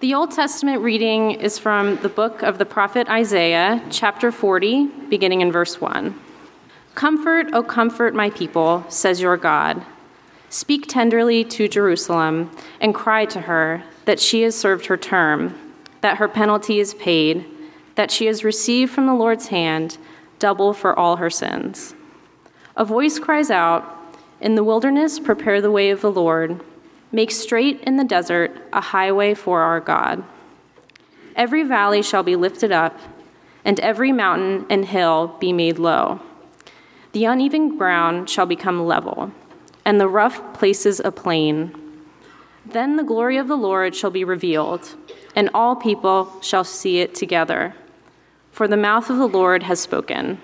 The Old Testament reading is from the book of the prophet Isaiah, chapter 40, beginning in verse 1. "Comfort, O comfort my people, says your God. Speak tenderly to Jerusalem and cry to her that she has served her term, that her penalty is paid, that she has received from the Lord's hand double for all her sins. A voice cries out, 'In the wilderness prepare the way of the Lord. Make straight in the desert a highway for our God. Every valley shall be lifted up, and every mountain and hill be made low. The uneven ground shall become level, and the rough places a plain. Then the glory of the Lord shall be revealed, and all people shall see it together. For the mouth of the Lord has spoken.'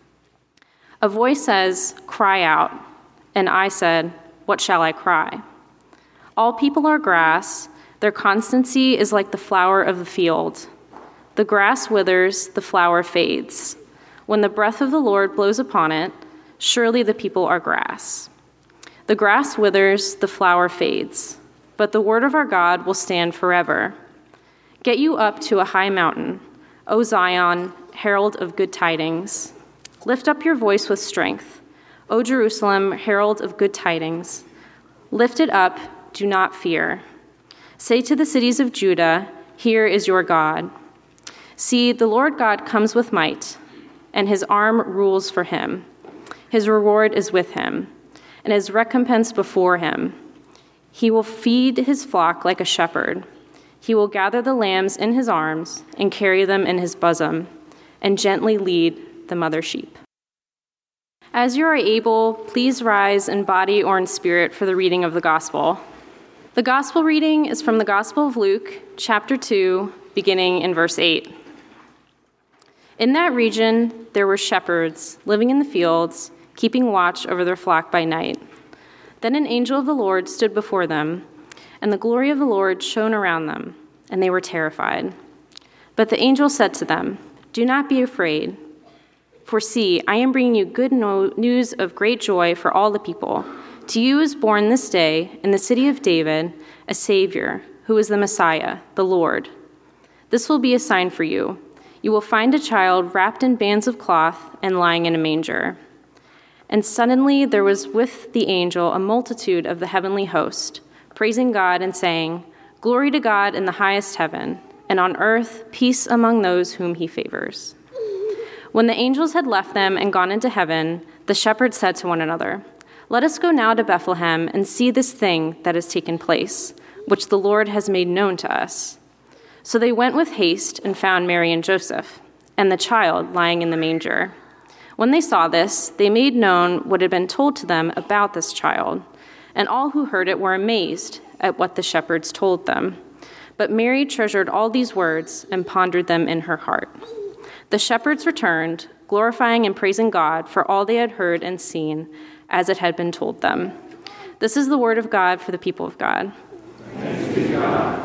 A voice says, 'Cry out.' And I said, 'What shall I cry?' All people are grass. Their constancy is like the flower of the field. The grass withers, the flower fades. When the breath of the Lord blows upon it, surely the people are grass. The grass withers, the flower fades, but the word of our God will stand forever. Get you up to a high mountain, O Zion, herald of good tidings. Lift up your voice with strength, O Jerusalem, herald of good tidings. Lift it up, do not fear. Say to the cities of Judah, here is your God. See, the Lord God comes with might, and his arm rules for him. His reward is with him, and his recompense before him. He will feed his flock like a shepherd. He will gather the lambs in his arms and carry them in his bosom, and gently lead the mother sheep." As you are able, please rise in body or in spirit for the reading of the gospel. The gospel reading is from the Gospel of Luke, chapter 2, beginning in verse 8. In that region, there were shepherds living in the fields, keeping watch over their flock by night. Then an angel of the Lord stood before them, and the glory of the Lord shone around them, and they were terrified. But the angel said to them, "Do not be afraid, for see, I am bringing you good news of great joy for all the people. To you is born this day in the city of David a Savior, who is the Messiah, the Lord. This will be a sign for you. You will find a child wrapped in bands of cloth and lying in a manger." And suddenly there was with the angel a multitude of the heavenly host, praising God and saying, "Glory to God in the highest heaven, and on earth peace among those whom he favors." When the angels had left them and gone into heaven, the shepherds said to one another, "Let us go now to Bethlehem and see this thing that has taken place, which the Lord has made known to us." So they went with haste and found Mary and Joseph, and the child lying in the manger. When they saw this, they made known what had been told to them about this child, and all who heard it were amazed at what the shepherds told them. But Mary treasured all these words and pondered them in her heart. The shepherds returned, glorifying and praising God for all they had heard and seen, as it had been told them. This is the word of God for the people of God. Thanks be to God.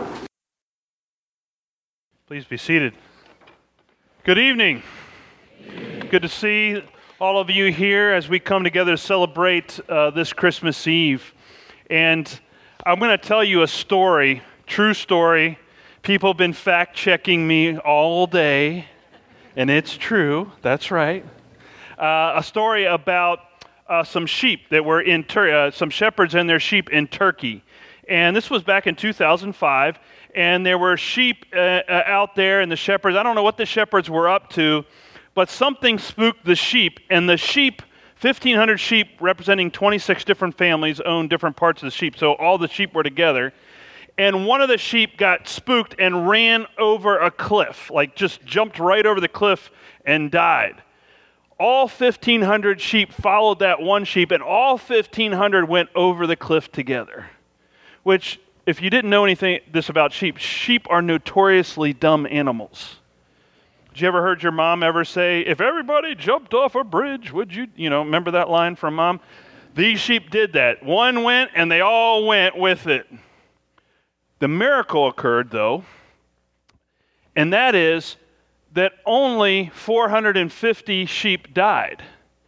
Please be seated. Good evening. Good to see all of you here as we come together to celebrate this Christmas Eve. And I'm going to tell you a story, true story. People have been fact-checking me all day, and it's true. That's right. A story about some sheep that were in some shepherds and their sheep in Turkey. And this was back in 2005, and there were sheep out there, and the shepherds, I don't know what the shepherds were up to, but something spooked the sheep, and the sheep, 1,500 sheep representing 26 different families owned different parts of the sheep, so all the sheep were together. And one of the sheep got spooked and ran over a cliff, like just jumped right over the cliff and died. All 1,500 sheep followed that one sheep, and all 1,500 went over the cliff together. Which, if you didn't know anything about sheep, sheep are notoriously dumb animals. Did you ever heard your mom ever say, "If everybody jumped off a bridge, would you," remember that line from mom? These sheep did that. One went, and they all went with it. The miracle occurred, though, and that is that only 450 sheep died.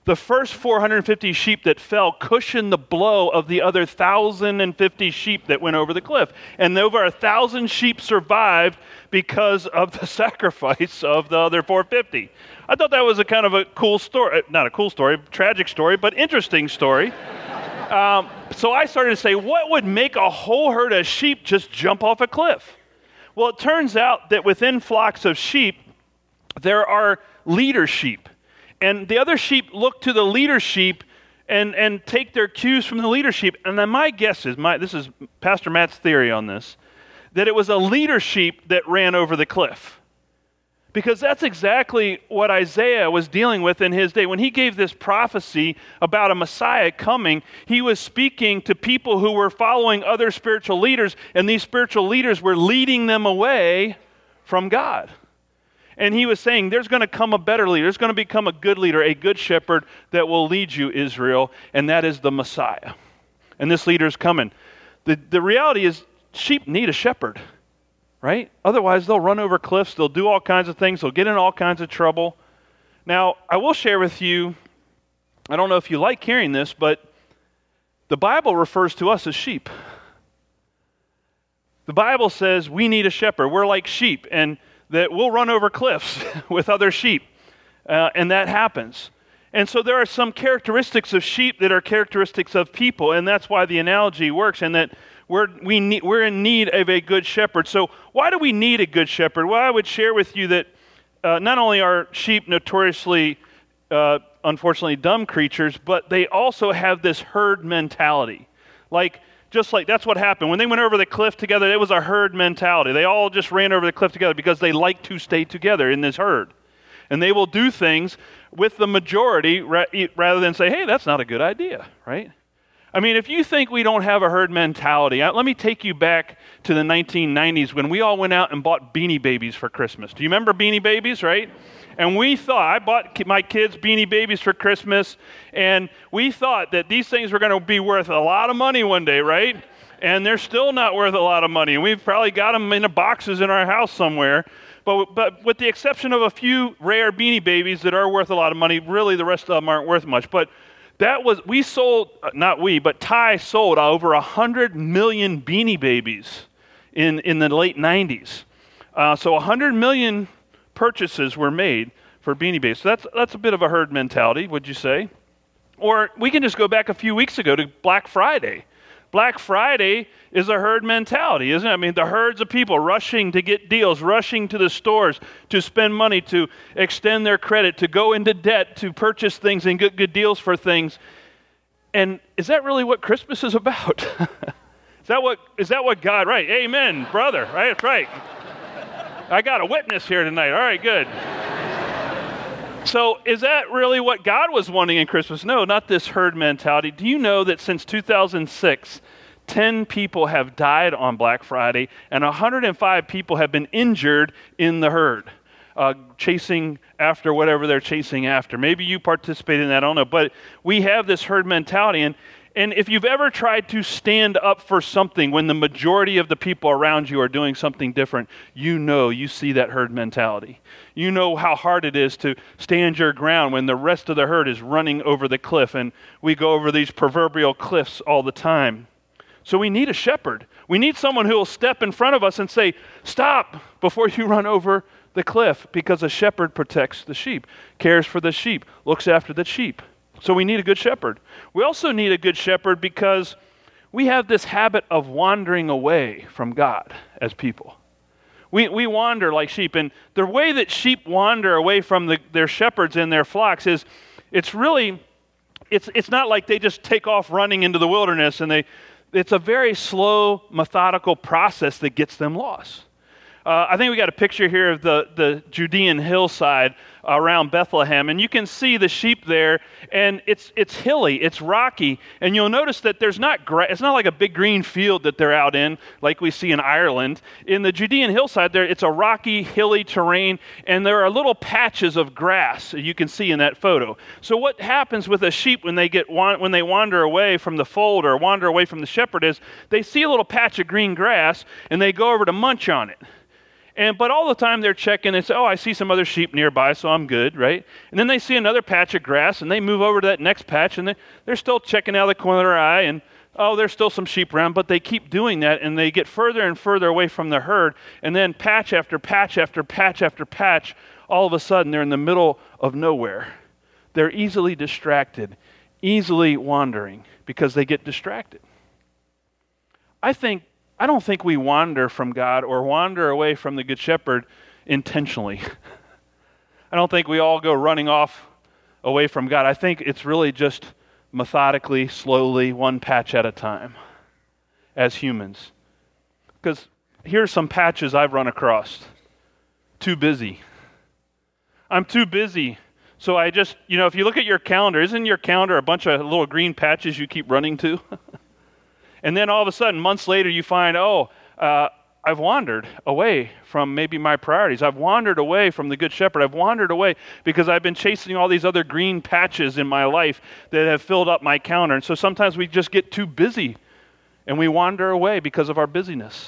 The first 450 sheep that fell cushioned the blow of the other 1,050 sheep that went over the cliff. And over 1,000 sheep survived because of the sacrifice of the other 450. I thought that was a kind of a cool story. Not a cool story, tragic story, but interesting story. So I started to say, what would make a whole herd of sheep just jump off a cliff? Well, it turns out that within flocks of sheep, there are leader sheep. And the other sheep look to the leader sheep and take their cues from the leader sheep. And then my guess is, this is Pastor Matt's theory on this, that it was a leader sheep that ran over the cliff. Because that's exactly what Isaiah was dealing with in his day. When he gave this prophecy about a Messiah coming, he was speaking to people who were following other spiritual leaders, and these spiritual leaders were leading them away from God. And he was saying, there's going to come a better leader. There's going to become a good leader, a good shepherd that will lead you, Israel, and that is the Messiah. And this leader is coming. The reality is, sheep need a shepherd, right? Otherwise, they'll run over cliffs. They'll do all kinds of things. They'll get in all kinds of trouble. Now, I will share with you, I don't know if you like hearing this, but the Bible refers to us as sheep. The Bible says we need a shepherd. We're like sheep, and that we'll run over cliffs with other sheep, and that happens. And so there are some characteristics of sheep that are characteristics of people, and that's why the analogy works, and that we're in need of a good shepherd. So why do we need a good shepherd? Well, I would share with you that not only are sheep notoriously, unfortunately, dumb creatures, but they also have this herd mentality. Just like that's what happened. When they went over the cliff together, it was a herd mentality. They all just ran over the cliff together because they like to stay together in this herd. And they will do things with the majority rather than say, hey, that's not a good idea, right? I mean, if you think we don't have a herd mentality, let me take you back to the 1990s when we all went out and bought Beanie Babies for Christmas. Do you remember Beanie Babies, right? And I bought my kids Beanie Babies for Christmas, and we thought that these things were going to be worth a lot of money one day, right? And they're still not worth a lot of money. And we've probably got them in the boxes in our house somewhere. But with the exception of a few rare Beanie Babies that are worth a lot of money, really the rest of them aren't worth much. But Ty sold over 100 million Beanie Babies in the late 90s. So 100 million purchases were made for Beanie Babies. So that's a bit of a herd mentality, would you say? Or we can just go back a few weeks ago to Black Friday. Black Friday is a herd mentality, isn't it? I mean, the herds of people rushing to get deals, rushing to the stores to spend money, to extend their credit, to go into debt, to purchase things and get good deals for things. And is that really what Christmas is about? Is that what God, right? Amen, brother, right? That's right. I got a witness here tonight. All right, good. So is that really what God was wanting in Christmas? No, not this herd mentality. Do you know that since 2006, 10 people have died on Black Friday and 105 people have been injured in the herd, chasing after whatever they're chasing after? Maybe you participate in that, I don't know. But we have this herd mentality, and if you've ever tried to stand up for something when the majority of the people around you are doing something different, you see that herd mentality. You know how hard it is to stand your ground when the rest of the herd is running over the cliff, and we go over these proverbial cliffs all the time. So we need a shepherd. We need someone who will step in front of us and say, stop before you run over the cliff, because a shepherd protects the sheep, cares for the sheep, looks after the sheep. So we need a good shepherd. We also need a good shepherd because we have this habit of wandering away from God as people. We wander like sheep, and the way that sheep wander away from their shepherds and their flocks is, it's not like they just take off running into the wilderness, and it's a very slow, methodical process that gets them lost. I think we got a picture here of the Judean hillside around Bethlehem, and you can see the sheep there, and it's hilly, it's rocky, and you'll notice that it's not like a big green field that they're out in like we see in Ireland. In the Judean hillside there, it's a rocky, hilly terrain, and there are little patches of grass you can see in that photo. So what happens with a sheep when they wander away from the fold or wander away from the shepherd is they see a little patch of green grass, and they go over to munch on it. But all the time they're checking and say, oh, I see some other sheep nearby, so I'm good, right? And then they see another patch of grass, and they move over to that next patch, and they're still checking out of the corner of their eye, and oh, there's still some sheep around, but they keep doing that, and they get further and further away from the herd, and then patch after patch after patch after patch, all of a sudden they're in the middle of nowhere. They're easily distracted, easily wandering, because they get distracted. I don't think we wander from God or wander away from the Good Shepherd intentionally. I don't think we all go running off away from God. I think it's really just methodically, slowly, one patch at a time as humans. Because here's some patches I've run across. Too busy. I'm too busy. So I just, if you look at your calendar, isn't your calendar a bunch of little green patches you keep running to? And then all of a sudden, months later, you find, I've wandered away from maybe my priorities. I've wandered away from the Good Shepherd. I've wandered away because I've been chasing all these other green patches in my life that have filled up my calendar. And so sometimes we just get too busy and we wander away because of our busyness.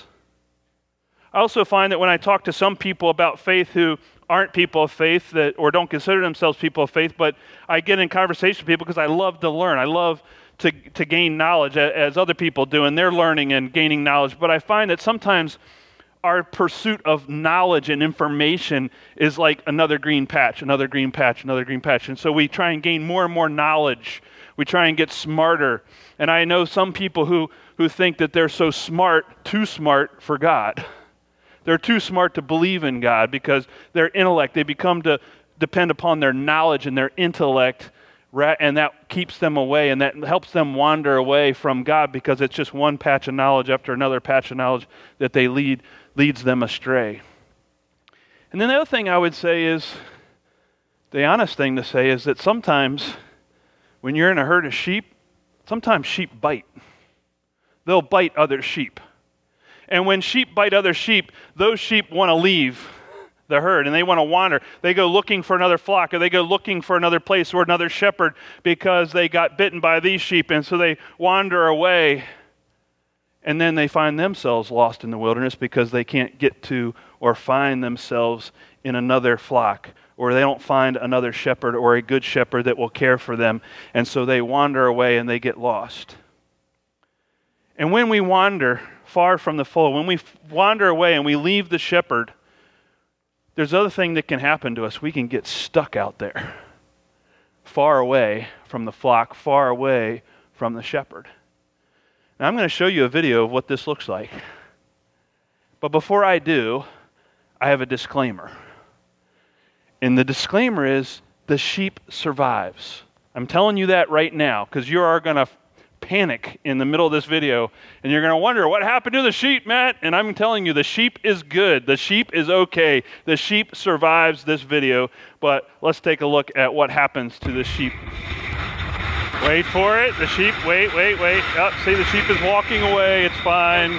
I also find that when I talk to some people about faith who aren't people of faith or don't consider themselves people of faith, but I get in conversation with people because I love to learn. I love to gain knowledge as other people do, and they're learning and gaining knowledge. But I find that sometimes our pursuit of knowledge and information is like another green patch, another green patch, another green patch. And so we try and gain more and more knowledge. We try and get smarter. And I know some people who think that they're so smart, too smart for God. They're too smart to believe in God because their intellect, they become to depend upon their knowledge and their intellect, and that keeps them away, and that helps them wander away from God because it's just one patch of knowledge after another patch of knowledge that they leads them astray. And then the other thing I would say is, the honest thing to say is that sometimes when you're in a herd of sheep, sometimes sheep bite. They'll bite other sheep. And when sheep bite other sheep, those sheep want to leave the herd, and they want to wander. They go looking for another flock, or they go looking for another place or another shepherd because they got bitten by these sheep, and so they wander away, and then they find themselves lost in the wilderness because they can't get to or find themselves in another flock, or they don't find another shepherd or a good shepherd that will care for them, and so they wander away and they get lost. And when we wander far from the fold, when we wander away and we leave the shepherd, there's another thing that can happen to us. We can get stuck out there, far away from the flock, far away from the shepherd. Now, I'm going to show you a video of what this looks like. But before I do, I have a disclaimer. And the disclaimer is, the sheep survives. I'm telling you that right now, because you are going to panic in the middle of this video, and you're going to wonder, what happened to the sheep, Matt? And I'm telling you, the sheep is good. The sheep is okay. The sheep survives this video, but let's take a look at what happens to the sheep. Wait for it. The sheep, wait. Oh, see, the sheep is walking away. It's fine.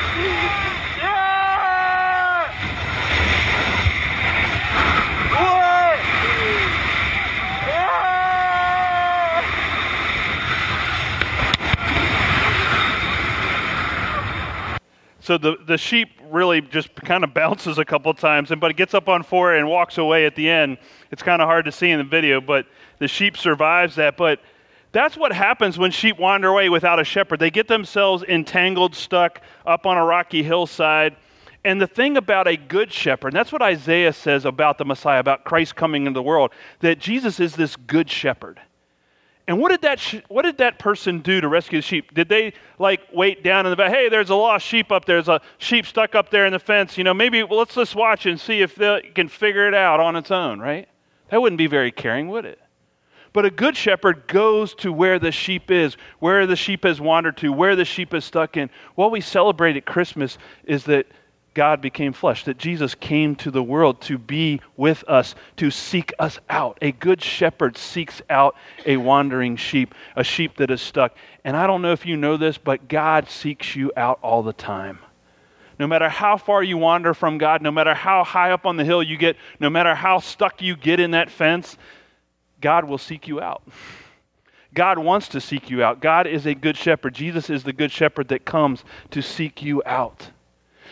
So the sheep really just kind of bounces a couple of times, but it gets up on four and walks away at the end. It's kind of hard to see in the video, but the sheep survives that. But that's what happens when sheep wander away without a shepherd. They get themselves entangled, stuck up on a rocky hillside. And the thing about a good shepherd, and that's what Isaiah says about the Messiah, about Christ coming into the world, that Jesus is this good shepherd. And what did that person do to rescue the sheep? Did they wait down in the back? Hey, there's a lost sheep up there. There's a sheep stuck up there in the fence. Let's just watch and see if they can figure it out on its own, right? That wouldn't be very caring, would it? But a good shepherd goes to where the sheep is, where the sheep has wandered to, where the sheep is stuck in. What we celebrate at Christmas is that God became flesh, that Jesus came to the world to be with us, to seek us out. A good shepherd seeks out a wandering sheep, a sheep that is stuck. And I don't know if you know this, but God seeks you out all the time. No matter how far you wander from God, no matter how high up on the hill you get, no matter how stuck you get in that fence, God will seek you out. God wants to seek you out. God is a good shepherd. Jesus is the good shepherd that comes to seek you out.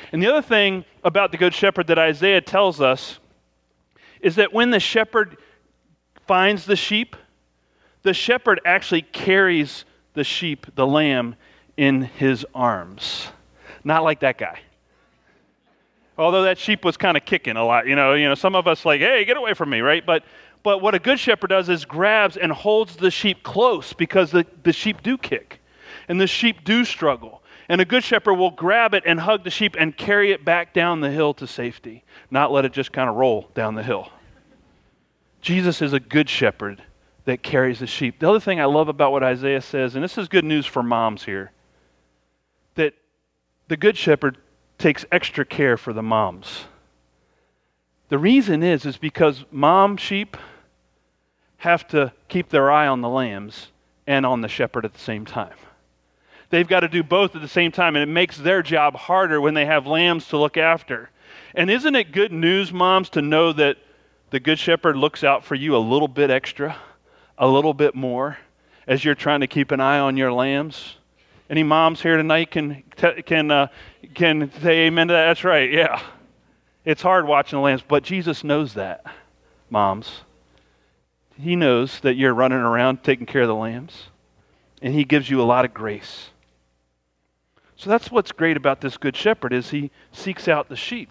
And the other thing about the Good Shepherd that Isaiah tells us is that when the shepherd finds the shepherd actually carries the sheep, the lamb, in his arms. Not like that guy. Although that sheep was kind of kicking a lot, you know, some of us like, hey, get away from me, right? But what a good shepherd does is grabs and holds the sheep close, because the sheep do kick and the sheep do struggle. And a good shepherd will grab it and hug the sheep and carry it back down the hill to safety, not let it just kind of roll down the hill. Jesus is a good shepherd that carries the sheep. The other thing I love about what Isaiah says, and this is good news for moms here, that the good shepherd takes extra care for the moms. The reason is because mom sheep have to keep their eye on the lambs and on the shepherd at the same time. They've got to do both at the same time, and it makes their job harder when they have lambs to look after. And isn't it good news, moms, to know that the good shepherd looks out for you a little bit extra, a little bit more, as you're trying to keep an eye on your lambs? Any moms here tonight can say amen to that? That's right, yeah. It's hard watching the lambs, but Jesus knows that, moms. He knows that you're running around taking care of the lambs, and he gives you a lot of grace. So that's what's great about this good shepherd, is he seeks out the sheep.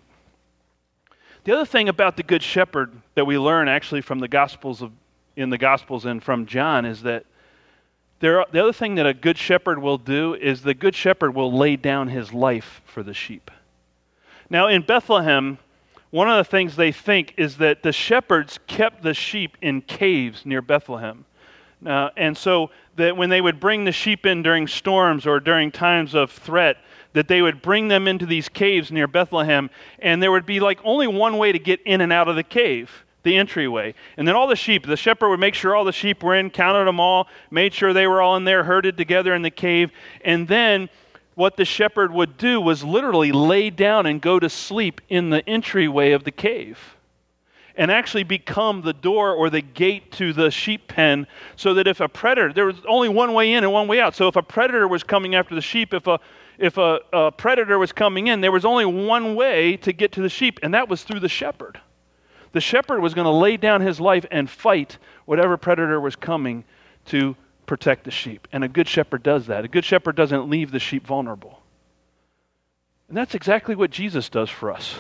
The other thing about the good shepherd that we learn actually from the Gospels and from John is that the other thing that a good shepherd will do is the good shepherd will lay down his life for the sheep. Now in Bethlehem, one of the things they think is that the shepherds kept the sheep in caves near Bethlehem. And so that when they would bring the sheep in during storms or during times of threat, that they would bring them into these caves near Bethlehem, and there would be like only one way to get in and out of the cave, the entryway. And then all the shepherd would make sure all the sheep were in, counted them all, made sure they were all in there, herded together in the cave. And then what the shepherd would do was literally lay down and go to sleep in the entryway of the cave, and actually become the door or the gate to the sheep pen, so that if a predator, there was only one way in and one way out. So if a predator was coming after the sheep, if a predator was coming in, there was only one way to get to the sheep, and that was through the shepherd. The shepherd was going to lay down his life and fight whatever predator was coming to protect the sheep. And a good shepherd does that. A good shepherd doesn't leave the sheep vulnerable. And that's exactly what Jesus does for us.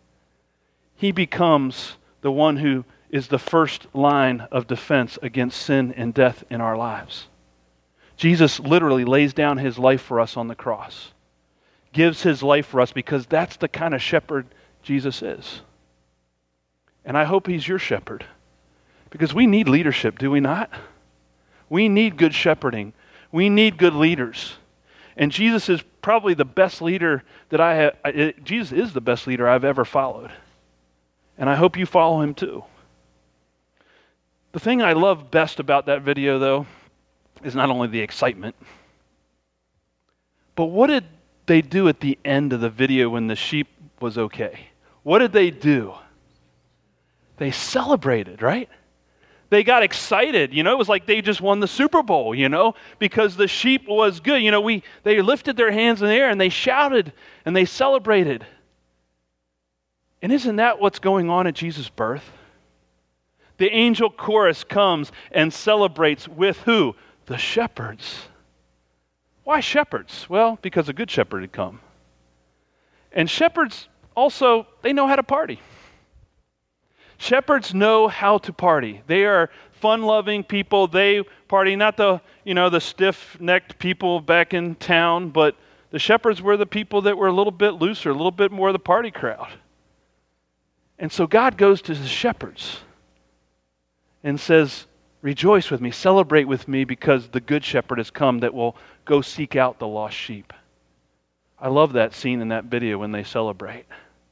He becomes the one who is the first line of defense against sin and death in our lives. Jesus literally lays down his life for us on the cross, gives his life for us, because that's the kind of shepherd Jesus is. And I hope he's your shepherd, because we need leadership, do we not? We need good shepherding. We need good leaders. And Jesus is probably the best leader that Jesus is the best leader I've ever followed. And I hope you follow him too. The thing I love best about that video, though, is not only the excitement, but what did they do at the end of the video when the sheep was okay? What did they do? They celebrated, right? They got excited. It was like they just won the Super Bowl, because the sheep was good. They lifted their hands in the air and they shouted and they celebrated. And isn't that what's going on at Jesus' birth? The angel chorus comes and celebrates with who? The shepherds. Why shepherds? Well, because a good shepherd had come. And shepherds also, they know how to party. Shepherds know how to party. They are fun-loving people. They party, not the stiff-necked people back in town, but the shepherds were the people that were a little bit looser, a little bit more of the party crowd. And so God goes to the shepherds and says, rejoice with me, celebrate with me, because the good shepherd has come that will go seek out the lost sheep. I love that scene in that video when they celebrate.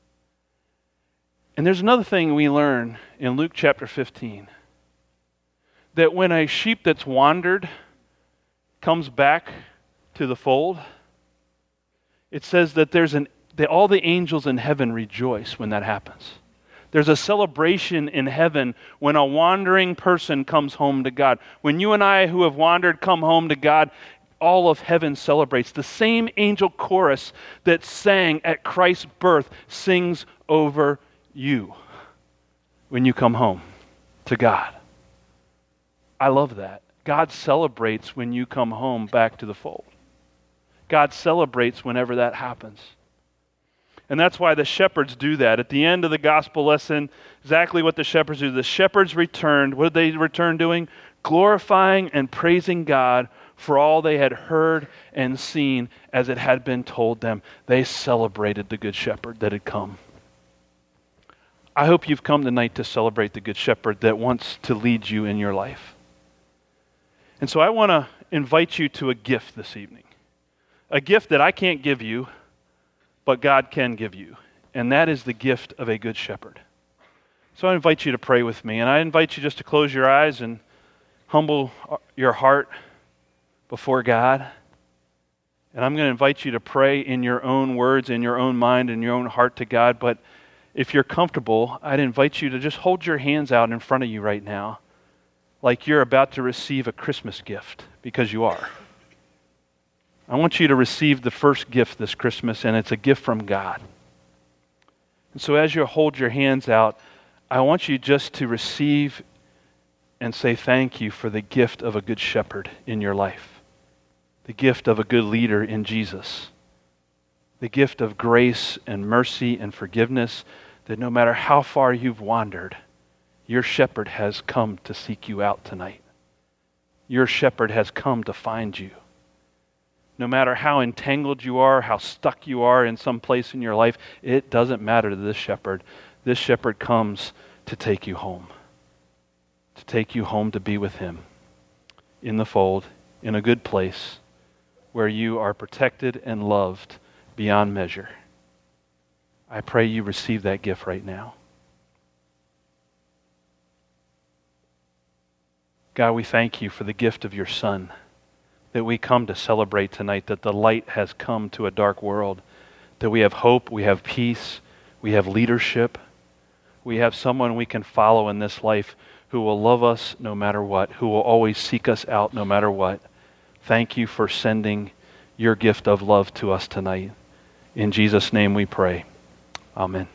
And there's another thing we learn in Luke chapter 15, that when a sheep that's wandered comes back to the fold, it says that all the angels in heaven rejoice when that happens. There's a celebration in heaven when a wandering person comes home to God. When you and I who have wandered come home to God, all of heaven celebrates. The same angel chorus that sang at Christ's birth sings over you when you come home to God. I love that. God celebrates when you come home back to the fold. God celebrates whenever that happens. And that's why the shepherds do that. At the end of the gospel lesson, exactly what the shepherds do. The shepherds returned. What did they return doing? Glorifying and praising God for all they had heard and seen as it had been told them. They celebrated the Good Shepherd that had come. I hope you've come tonight to celebrate the Good Shepherd that wants to lead you in your life. And so I want to invite you to a gift this evening. A gift that I can't give you, but God can give you. And that is the gift of a good shepherd. So I invite you to pray with me. And I invite you just to close your eyes and humble your heart before God. And I'm going to invite you to pray in your own words, in your own mind, in your own heart to God. But if you're comfortable, I'd invite you to just hold your hands out in front of you right now, like you're about to receive a Christmas gift, because you are. I want you to receive the first gift this Christmas, and it's a gift from God. And so as you hold your hands out, I want you just to receive and say thank you for the gift of a good shepherd in your life, the gift of a good leader in Jesus, the gift of grace and mercy and forgiveness, that no matter how far you've wandered, your shepherd has come to seek you out tonight. Your shepherd has come to find you. No matter how entangled you are, how stuck you are in some place in your life, it doesn't matter to this shepherd. This shepherd comes to take you home. To take you home to be with him. In the fold, in a good place, where you are protected and loved beyond measure. I pray you receive that gift right now. God, we thank you for the gift of your Son that we come to celebrate tonight, that the light has come to a dark world, that we have hope, we have peace, we have leadership, we have someone we can follow in this life who will love us no matter what, who will always seek us out no matter what. Thank you for sending your gift of love to us tonight. In Jesus' name we pray. Amen.